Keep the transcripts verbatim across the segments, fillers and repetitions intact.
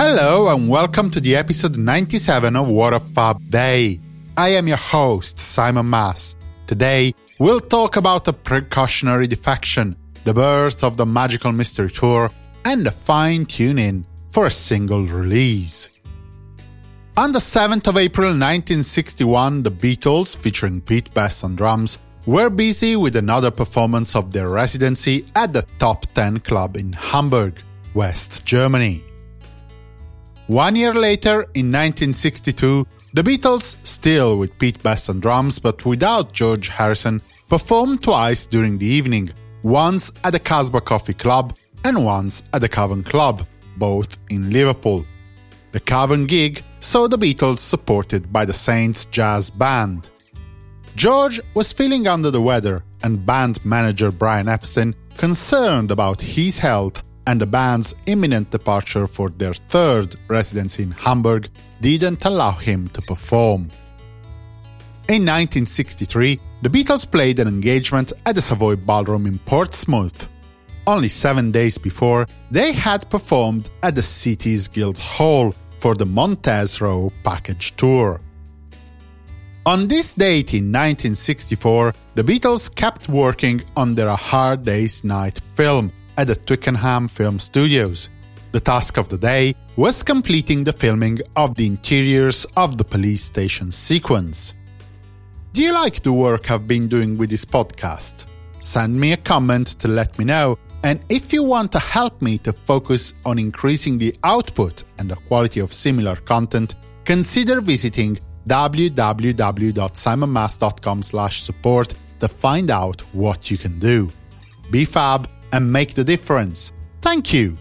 Hello and welcome to the episode ninety-seven of What a Fab Day. I am your host, Simon Mas. Today, we'll talk about a precautionary defection, the birth of the Magical Mystery Tour, and a fine-tuning for a single release. On the seventh of April nineteen sixty-one, the Beatles, featuring Pete Best on drums, were busy with another performance of their residency at the Top ten Club in Hamburg, West Germany. One year later, in nineteen sixty-two, the Beatles, still with Pete Best on drums but without George Harrison, performed twice during the evening, once at the Casbah Coffee Club and once at the Cavern Club, both in Liverpool. The Cavern gig saw the Beatles supported by the Saints Jazz Band. George was feeling under the weather, and band manager Brian Epstein, concerned about his health and the band's imminent departure for their third residency in Hamburg, didn't allow him to perform. In nineteen sixty-three, the Beatles played an engagement at the Savoy Ballroom in Portsmouth. Only seven days before, they had performed at the city's Guildhall for the Montez Row package tour. On this date in nineteen sixty-four, the Beatles kept working on their A Hard Day's Night film at the Twickenham Film Studios. The task of the day was completing the filming of the interiors of the police station sequence. Do you like the work I've been doing with this podcast? Send me a comment to let me know, and if you want to help me to focus on increasing the output and the quality of similar content, consider visiting w w w dot simon mas dot com slash support to find out what you can do. Be fab and make the difference. Thank you!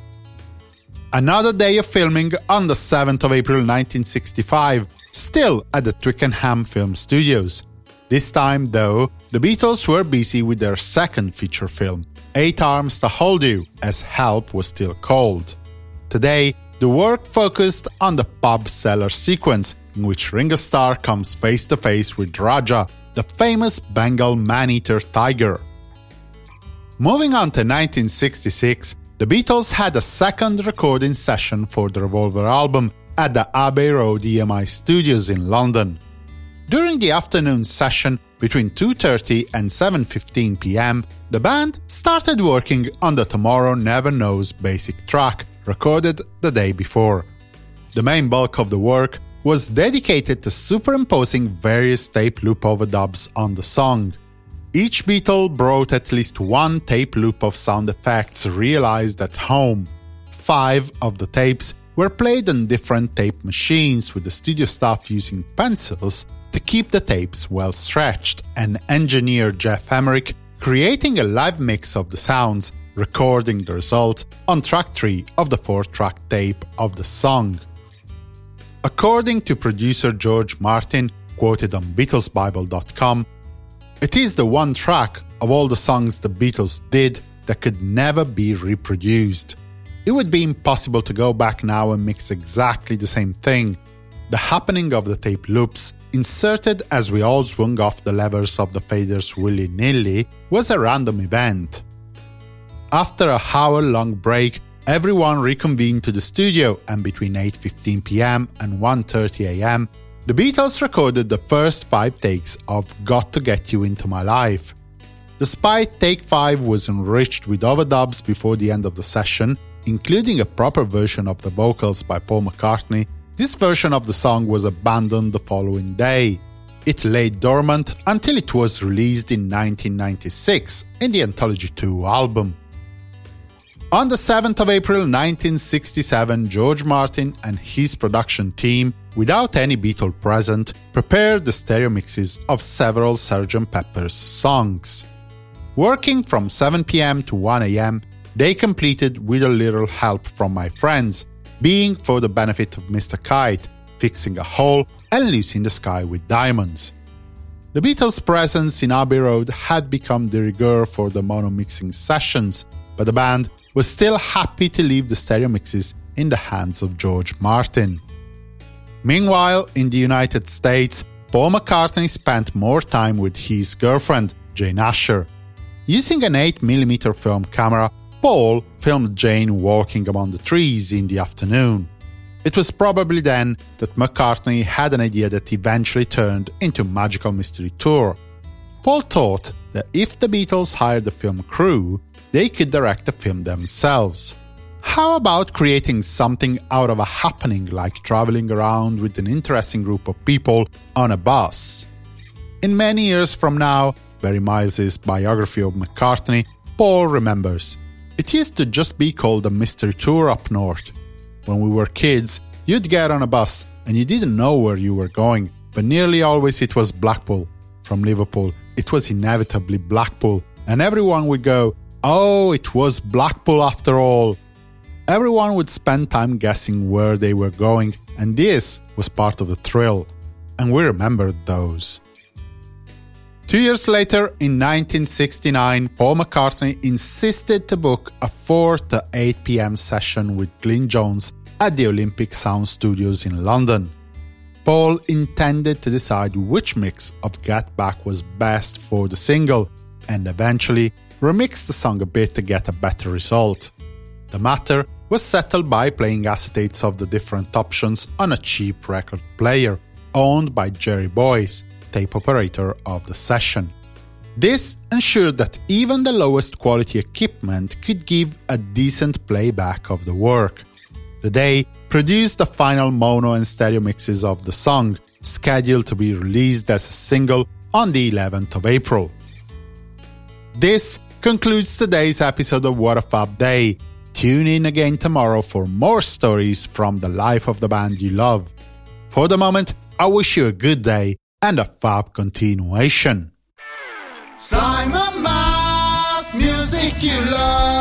Another day of filming on the seventh of April nineteen sixty-five, still at the Twickenham Film Studios. This time, though, the Beatles were busy with their second feature film, Eight Arms to Hold You, as Help was still called. Today, the work focused on the pub cellar sequence, in which Ringo Starr comes face-to-face with Raja, the famous Bengal man-eater tiger. Moving on to nineteen sixty-six, the Beatles had a second recording session for the Revolver album at the Abbey Road E M I Studios in London. During the afternoon session, between two thirty and seven fifteen p m, the band started working on the Tomorrow Never Knows basic track, recorded the day before. The main bulk of the work was dedicated to superimposing various tape loop overdubs on the song. Each Beatle brought at least one tape loop of sound effects realized at home. Five of the tapes were played on different tape machines, with the studio staff using pencils to keep the tapes well stretched, and engineer Jeff Emerick creating a live mix of the sounds, recording the result on track three of the four-track tape of the song. According to producer George Martin, quoted on Beatles Bible dot com, it is the one track of all the songs the Beatles did that could never be reproduced. It would be impossible to go back now and mix exactly the same thing. The happening of the tape loops, inserted as we all swung off the levers of the faders willy-nilly, was a random event. After a hour-long break, everyone reconvened to the studio, and between eight fifteen p m and one thirty a m, the Beatles recorded the first five takes of Got to Get You Into My Life. Despite take five was enriched with overdubs before the end of the session, including a proper version of the vocals by Paul McCartney, this version of the song was abandoned the following day. It lay dormant until it was released in nineteen ninety-six in the Anthology two album. On the seventh of April nineteen sixty-seven, George Martin and his production team, without any Beatle present, prepared the stereo mixes of several Sergeant Pepper's songs. Working from seven p m to one a m, they completed With a Little Help from My Friends, being for the benefit of Mister Kite, Fixing a Hole, and Lucy the Sky with Diamonds. The Beatles' presence in Abbey Road had become de rigueur for the mono-mixing sessions, but the band was still happy to leave the stereo mixes in the hands of George Martin. Meanwhile, in the United States, Paul McCartney spent more time with his girlfriend, Jane Asher. Using an eight millimeter film camera, Paul filmed Jane walking among the trees in the afternoon. It was probably then that McCartney had an idea that eventually turned into Magical Mystery Tour. Paul thought that if the Beatles hired a film crew, they could direct the film themselves. How about creating something out of a happening like traveling around with an interesting group of people on a bus? In many years from now, Barry Miles' biography of McCartney, Paul remembers, "It used to just be called a mystery tour up north. When we were kids, you'd get on a bus and you didn't know where you were going, but nearly always it was Blackpool. From Liverpool, it was inevitably Blackpool, and everyone would go, 'Oh, it was Blackpool after all.' Everyone would spend time guessing where they were going, and this was part of the thrill, and we remembered those." Two years later, in nineteen sixty-nine, Paul McCartney insisted to book a four to eight p.m. session with Glyn Johns at the Olympic Sound Studios in London. Paul intended to decide which mix of Get Back was best for the single, and eventually remixed the song a bit to get a better result. The matter was settled by playing acetates of the different options on a cheap record player, owned by Jerry Boyce, tape operator of the session. This ensured that even the lowest quality equipment could give a decent playback of the work. The Day produced the final mono and stereo mixes of the song, scheduled to be released as a single on the eleventh of April. This concludes today's episode of What a Fab Day. Tune in again tomorrow for more stories from the life of the band you love. For the moment, I wish you a good day and a fab continuation. Simon Mas, music you love.